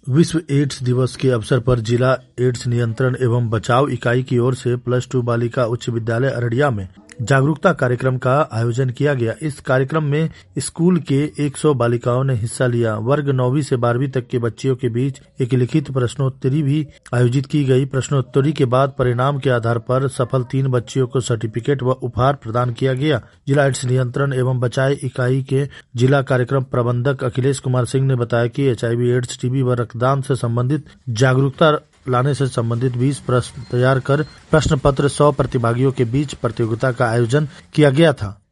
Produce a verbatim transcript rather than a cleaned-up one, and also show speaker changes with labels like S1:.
S1: विश्व एड्स दिवस के अवसर पर जिला एड्स नियंत्रण एवं बचाव इकाई की ओर से प्लस टू बालिका उच्च विद्यालय अररिया में जागरूकता कार्यक्रम का आयोजन किया गया। इस कार्यक्रम में स्कूल के सौ बालिकाओं ने हिस्सा लिया। वर्ग नौवीं से बारहवीं तक के बच्चियों के बीच एक लिखित प्रश्नोत्तरी भी आयोजित की गई। प्रश्नोत्तरी के बाद परिणाम के आधार पर सफल तीन बच्चियों को सर्टिफिकेट व उपहार प्रदान किया गया। जिला एड्स नियंत्रण एवं बचाव इकाई के जिला कार्यक्रम प्रबंधक अखिलेश कुमार सिंह ने बताया कि एचआईवी एड्स टीबी व रक्तदान से संबंधित जागरूकता लाने से संबंधित बीस प्रश्न तैयार कर प्रश्न पत्र सौ प्रतिभागियों के बीच प्रतियोगिता का आयोजन किया गया था।